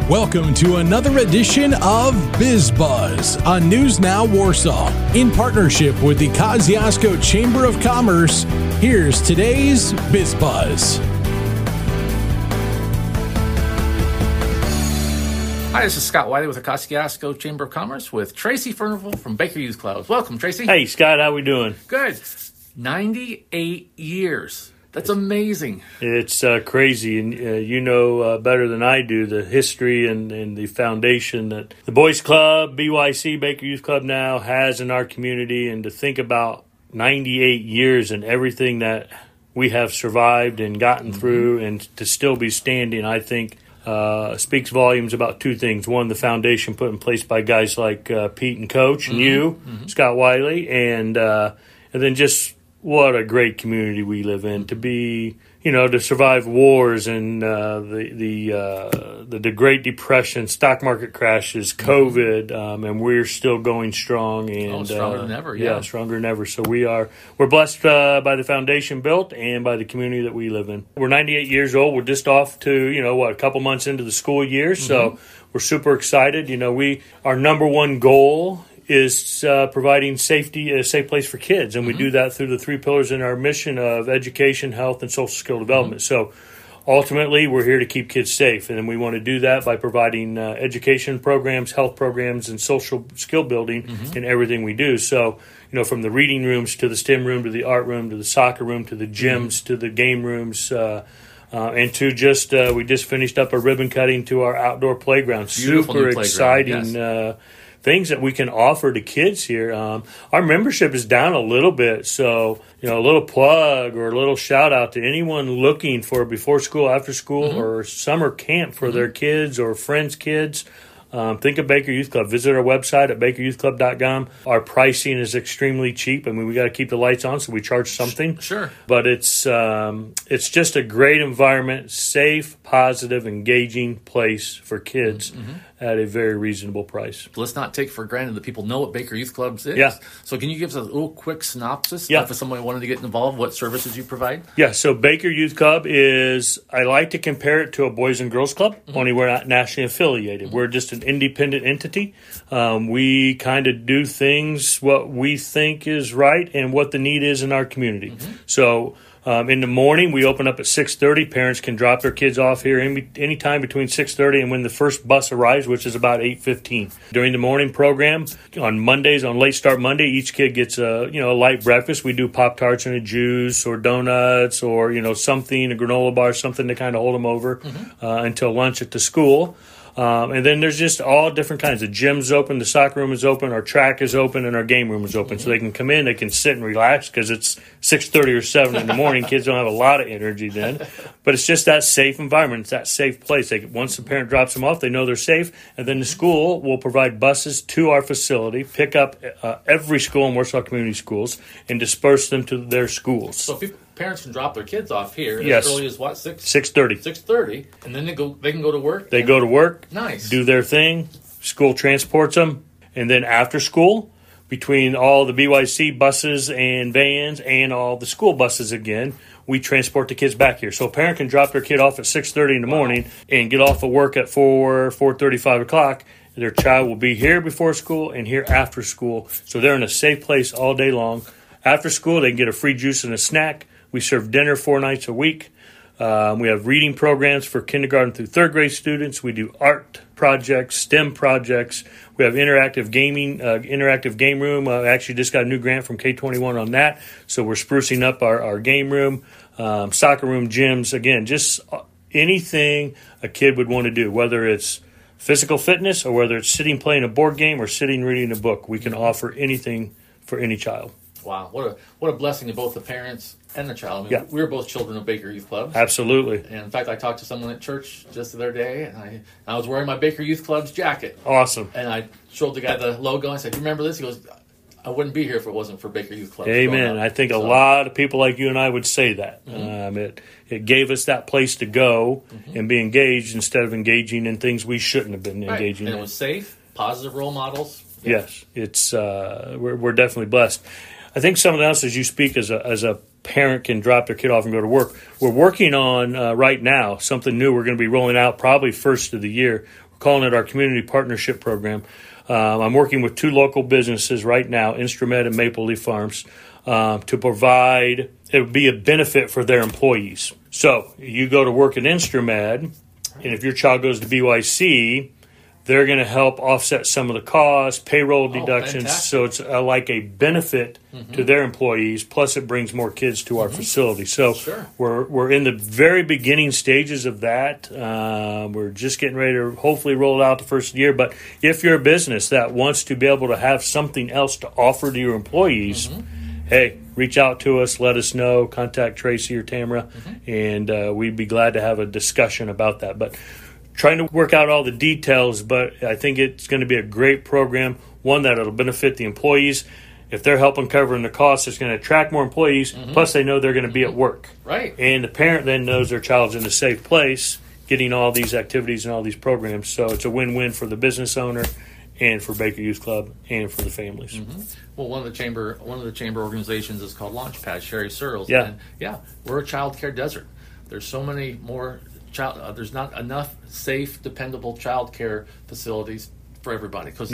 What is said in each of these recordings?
Welcome to another edition of Biz Buzz on News Now Warsaw. In partnership with the Kosciuszko Chamber of Commerce, here's today's Biz Buzz. Hi, this is Scott Wiley with the Kosciuszko Chamber of Commerce with Tracy Furnival from Baker Youth Clubs. Welcome, Tracy. Hey, Scott, how we doing? Good. 98 years. That's amazing. It's crazy, and you know better than I do the history and the foundation that the Boys Club, BYC, Baker Youth Club now has in our community, and to think about 98 years and everything that we have survived and gotten through and to still be standing, I think speaks volumes about two things. One, the foundation put in place by guys like Pete and Coach and you, Scott Wiley, and then just what a great community we live in. To be, you know, to survive wars and the Great Depression, stock market crashes, COVID, and we're still going strong and stronger than ever. Yeah, stronger than ever. So we're blessed by the foundation built and by the community that we live in. We're 98 years old. We're just off to a couple months into the school year, so we're super excited. You know, our number one goal is providing a safe place for kids. And we do that through the three pillars in our mission of education, health, and social skill development. So ultimately, we're here to keep kids safe. And we want to do that by providing education programs, health programs, and social skill building in everything we do. So, you know, from the reading rooms to the STEM room to the art room to the soccer room to the gyms to the game rooms, and to we just finished up a ribbon cutting to our outdoor playground. Beautiful Super new exciting. Yes. Things that we can offer to kids here. Our membership is down a little bit, so a little plug or a little shout out to anyone looking for before school, after school, or summer camp for their kids or friends' kids. Think of Baker Youth Club. Visit our website at bakeryouthclub.com. Our pricing is extremely cheap. I mean, we got to keep the lights on, so we charge something. Sure. But it's just a great environment, safe, positive, engaging place for kids at a very reasonable price. Let's not take for granted that people know what Baker Youth Clubs is. Yeah. So can you give us a little quick synopsis for someone who wanted to get involved, what services you provide? Yeah, so Baker Youth Club I like to compare it to a Boys and Girls Club, only we're not nationally affiliated. We're just an independent entity. We kind of do things what we think is right and what the need is in our community. So in the morning, we open up at 6:30. Parents can drop their kids off here anytime between 6:30 and when the first bus arrives, which is about 8:15. During the morning program, on Mondays, on Late Start Monday, each kid gets a light breakfast. We do Pop-Tarts and a juice or donuts or, something, a granola bar, something to kind of hold them over until lunch at the school. And then there's just all different kinds. The gym's open, the soccer room is open, our track is open, and our game room is open. So they can come in, they can sit and relax because it's 6:30 or 7 in the morning. Kids don't have a lot of energy then. But it's just that safe environment. It's that safe place. Once the parent drops them off, they know they're safe. And then the school will provide buses to our facility, pick up every school in Warsaw Community Schools, and disperse them to their schools. So parents can drop their kids off here as early as what, 6:30. 6:30, and then they can go to work? They go to work. Nice. Do their thing. School transports them. And then after school, between all the BYC buses and vans and all the school buses again, we transport the kids back here. So a parent can drop their kid off at 6:30 in the morning and get off of work at 4:30, 5 o'clock. Their child will be here before school and here after school. So they're in a safe place all day long. After school, they can get a free juice and a snack. We serve dinner 4 nights a week. We have reading programs for kindergarten through third grade students. We do art projects, STEM projects. We have interactive game room. I actually just got a new grant from K21 on that. So we're sprucing up our game room, soccer room, gyms. Again, just anything a kid would want to do, whether it's physical fitness or whether it's sitting playing a board game or sitting reading a book. We can offer anything for any child. Wow, what a blessing to both the parents and the child. I mean, we're both children of Baker Youth Clubs. Absolutely. And in fact, I talked to someone at church just the other day, and I was wearing my Baker Youth Club's jacket. Awesome. And I showed the guy the logo, and I said, "You remember this?" He goes, "I wouldn't be here if it wasn't for Baker Youth Club." Amen. I think a lot of people like you and I would say that. It gave us that place to go and be engaged instead of engaging in things we shouldn't have been engaging in. And it was safe, positive role models. Yes, it's we're definitely blessed. I think something else as you speak as a parent can drop their kid off and go to work. We're working on right now something new we're going to be rolling out probably first of the year. calling it our community partnership program. I'm working with 2 local businesses right now, Instrumed and Maple Leaf Farms, to provide, it would be a benefit for their employees. So you go to work at Instrumed, and if your child goes to BYC, they're going to help offset some of the costs, payroll deductions. Fantastic. So it's like a benefit to their employees. Plus, it brings more kids to our facility. So we're in the very beginning stages of that. We're just getting ready to hopefully roll it out the first year. But if you're a business that wants to be able to have something else to offer to your employees, hey, reach out to us, let us know, contact Tracy or Tamara, and we'd be glad to have a discussion about that. But trying to work out all the details, but I think it's going to be a great program, one that will benefit the employees. If they're helping covering the costs, it's going to attract more employees, plus they know they're going to be at work. Right. And the parent then knows their child's in a safe place, getting all these activities and all these programs. So it's a win-win for the business owner and for Baker Youth Club and for the families. Well, one of the chamber organizations is called Launchpad, Sherry Searles. Yeah. And we're a child care desert. There's so many more there's not enough safe, dependable child care facilities for everybody. Because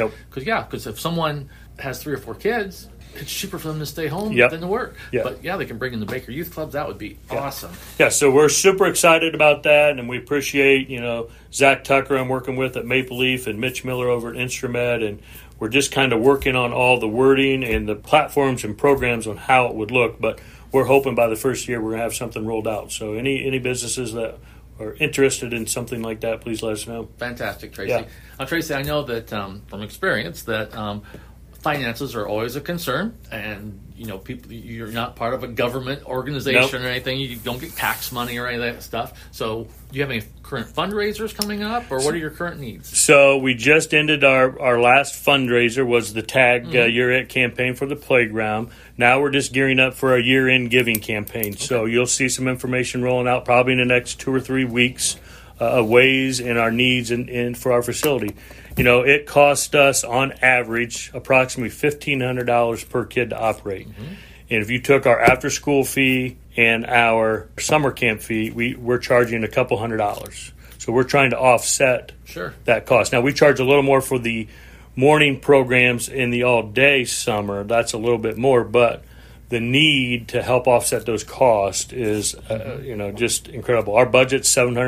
if someone has 3 or 4 kids, it's cheaper for them to stay home than to work. But they can bring in the Baker Youth Clubs. That would be awesome. Yeah, so we're super excited about that, and we appreciate, Zach Tucker I'm working with at Maple Leaf and Mitch Miller over at Instrumed, and we're just kind of working on all the wording and the platforms and programs on how it would look. But we're hoping by the first year we're going to have something rolled out. So any businesses that are interested in something like that, please let us know. Fantastic, Tracy. Yeah. Tracy, I know that from experience that finances are always a concern, and people, you're not part of a government organization or anything. You don't get tax money or any of that stuff. So do you have any current fundraisers coming up, or what are your current needs? So we just ended our last fundraiser, was the TAG You're It campaign for the playground. Now we're just gearing up for our year-end giving campaign. Okay. So you'll see some information rolling out probably in the next 2 or 3 weeks of ways and our needs and for our facility. It cost us on average approximately $1,500 per kid to operate. And if you took our after-school fee and our summer camp fee, we're charging a couple $100. So we're trying to offset that cost. Now, we charge a little more for the morning programs in the all-day summer. That's a little bit more, but the need to help offset those costs is, just incredible. Our budget's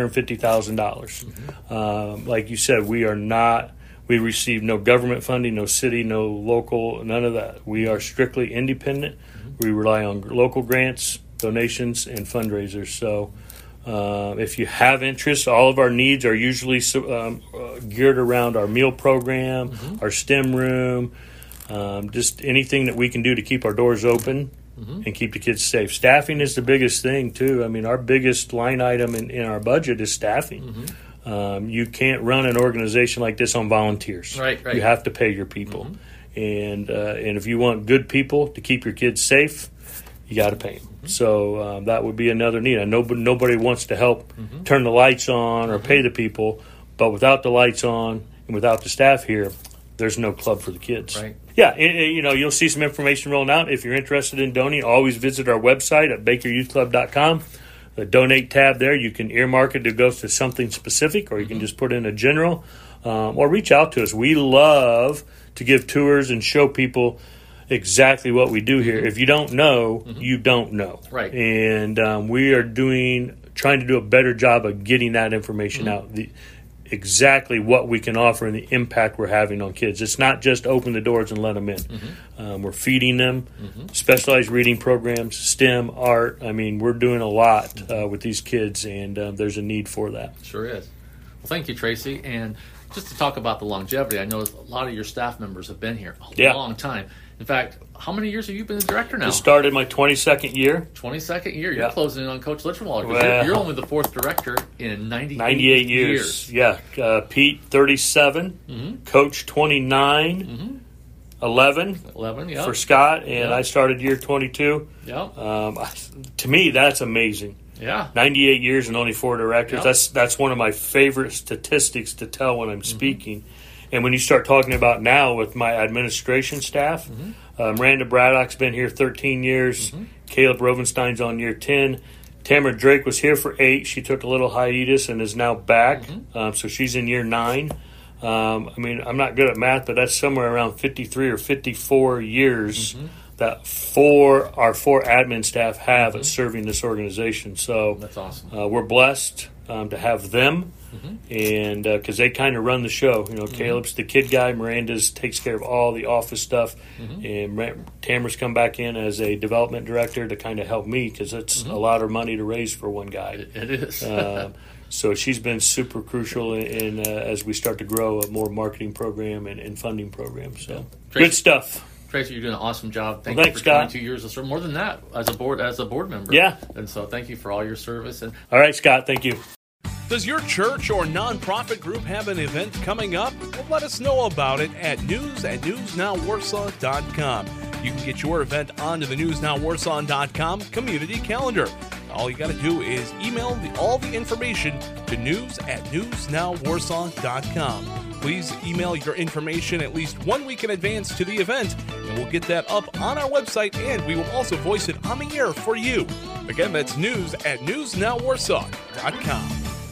$750,000. Like you said, we receive no government funding, no city, no local, none of that. We are strictly independent. We rely on local grants, donations, and fundraisers. So if you have interest, all of our needs are usually geared around our meal program, our STEM room, just anything that we can do to keep our doors open and keep the kids safe. Staffing is the biggest thing, too. I mean, our biggest line item in our budget is staffing. You can't run an organization like this on volunteers. Right. You have to pay your people. And if you want good people to keep your kids safe, you got to pay them. So that would be another need. I know nobody wants to help turn the lights on or pay the people, but without the lights on and without the staff here, there's no club for the kids. Right. Yeah, you'll see some information rolling out. If you're interested in donating, always visit our website at bakeryouthclub.com. The donate tab there, you can earmark it to go to something specific, or you can just put in a general, or reach out to us. We love to give tours and show people exactly what we do here. If you don't know, you don't know. Right. And we are trying to do a better job of getting that information out. Exactly what we can offer and the impact we're having on kids. It's not just open the doors and let them in. We're feeding them, specialized reading programs, STEM, art. I mean, we're doing a lot with these kids, and there's a need for that. Sure is. Well, thank you, Tracy. And just to talk about the longevity, I know a lot of your staff members have been here a long time. In fact, how many years have you been the director now? I started my 22nd year. 22nd year? You're closing in on Coach Litchfield. Well, you're only the 4th director in 98 years. Yeah. Pete, 37. Coach, 29. 11 for Scott, and I started year 22. To me, that's amazing. 98 years and only 4 directors. That's one of my favorite statistics to tell when I'm speaking. And when you start talking about now with my administration staff, Miranda Braddock's been here 13 years. Caleb Rovenstein's on year 10. Tamara Drake was here for 8. She took a little hiatus and is now back. So she's in year 9. I mean, I'm not good at math, but that's somewhere around 53 or 54 years that our four admin staff have at serving this organization. So that's awesome. We're blessed to have them, and because they kind of run the show. You know, Caleb's the kid guy, Miranda's takes care of all the office stuff, and Tamara's come back in as a development director to kind of help me because it's a lot of money to raise for one guy. It is. So she's been super crucial in as we start to grow a more marketing program and funding program. So good stuff. Tracy, you're doing an awesome job. Thanks, you for Scott. 22 years of service. More than that, as a board member. Yeah. And so thank you for all your service. And all right, Scott, thank you. Does your church or nonprofit group have an event coming up? Well, let us know about it at news@newsnowwarsaw.com. You can get your event onto the newsnowwarsaw.com community calendar. All you got to do is email all the information to news@newsnowwarsaw.com. Please email your information at least 1 week in advance to the event, and we'll get that up on our website, and we will also voice it on the air for you. Again, that's news@newsnowwarsaw.com.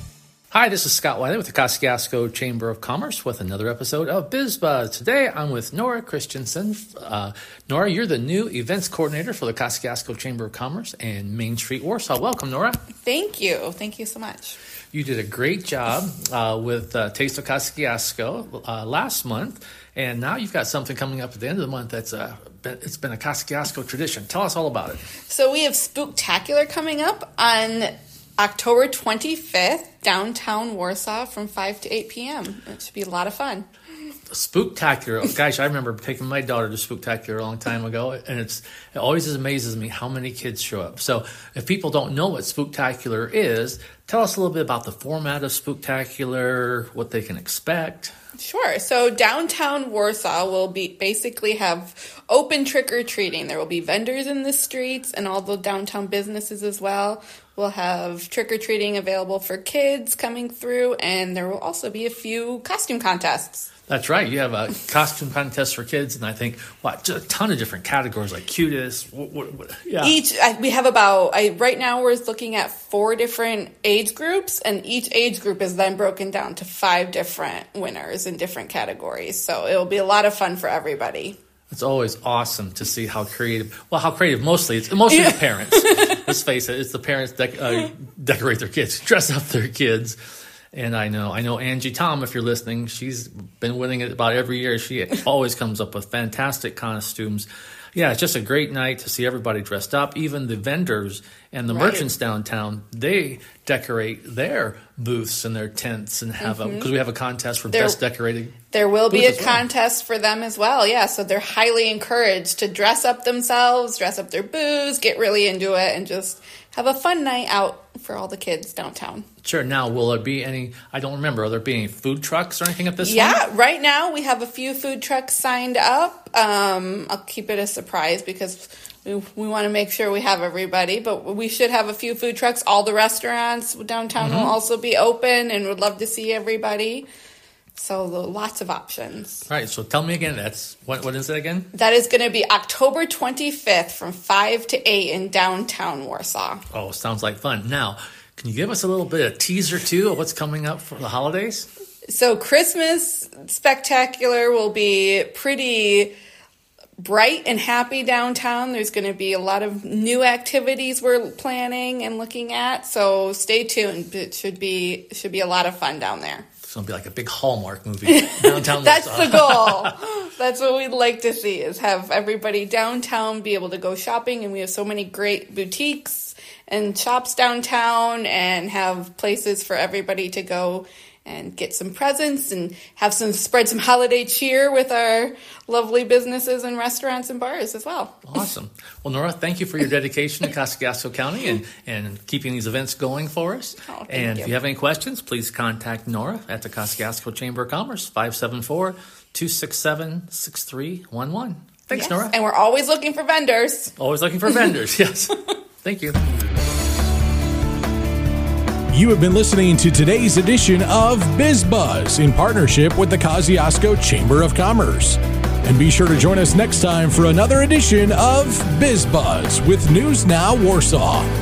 hi, this is Scott Wiley with the Kosciuszko Chamber of Commerce with another episode of BizBuzz. Today, I'm with Nora Christensen. Nora, you're the new events coordinator for the Kosciuszko Chamber of Commerce and Main Street Warsaw. Welcome, Nora. Thank you. Thank you so much. You did a great job with Taste of Kosciuszko last month, and now you've got something coming up at the end of the month it's been a Kosciuszko tradition. Tell us all about it. So we have Spooktacular coming up on October 25th, downtown Warsaw from 5 to 8 p.m. It should be a lot of fun. Spooktacular. Gosh, I remember taking my daughter to Spooktacular a long time ago, and it always amazes me how many kids show up. So if people don't know what Spooktacular is, tell us a little bit about the format of Spooktacular, what they can expect. Sure. So downtown Warsaw will basically have open trick-or-treating. There will be vendors in the streets and all the downtown businesses as well. We'll have trick-or-treating available for kids coming through, and there will also be a few costume contests. That's right. You have a costume contest for kids, and I think, just a ton of different categories like cutest. Yeah. We have right now we're looking at 4 different age groups, and each age group is then broken down to 5 different winners in different categories. So it'll be a lot of fun for everybody. It's always awesome to see how creative mostly the parents. Let's face it, it's the parents decorate their kids, dress up their kids. And I know Angie Tom, if you're listening, she's been winning it about every year. She always comes up with fantastic costumes. Yeah, it's just a great night to see everybody dressed up. Even the vendors and the merchants downtown, they decorate their booths and their tents and have because we have a contest for best decorated. There will be a contest for them as well. Yeah, so they're highly encouraged to dress up themselves, dress up their booths, get really into it, and just have a fun night out for all the kids downtown. Sure. Now, will there be any, I don't remember, are there be any food trucks or anything at this one? Yeah, right now we have a few food trucks signed up. I'll keep it a surprise because we want to make sure we have everybody, but we should have a few food trucks. All the restaurants downtown will also be open, and would love to see everybody. So lots of options. All right, so tell me again, what is it again? That is going to be October 25th from 5 to 8 in downtown Warsaw. Oh, sounds like fun. Now, can you give us a little bit of teaser, too, of what's coming up for the holidays? So Christmas Spectacular will be pretty bright and happy downtown. There's going to be a lot of new activities we're planning and looking at. So stay tuned. It should be a lot of fun down there. It's going to be like a big Hallmark movie downtown. That's the goal. That's what we'd like to see, is have everybody downtown be able to go shopping. And we have so many great boutiques and shops downtown, and have places for everybody to go and get some presents and spread some holiday cheer with our lovely businesses and restaurants and bars as well. Awesome. Well, Nora, thank you for your dedication to Kosciuszko County and keeping these events going for us. Oh, and if you have any questions, please contact Nora at the Kosciuszko Chamber of Commerce, 574-267-6311. Thanks, yes. Nora. And we're always looking for vendors. Always looking for vendors, yes. Thank you. You have been listening to today's edition of BizBuzz in partnership with the Kosciuszko Chamber of Commerce. And be sure to join us next time for another edition of BizBuzz with News Now Warsaw.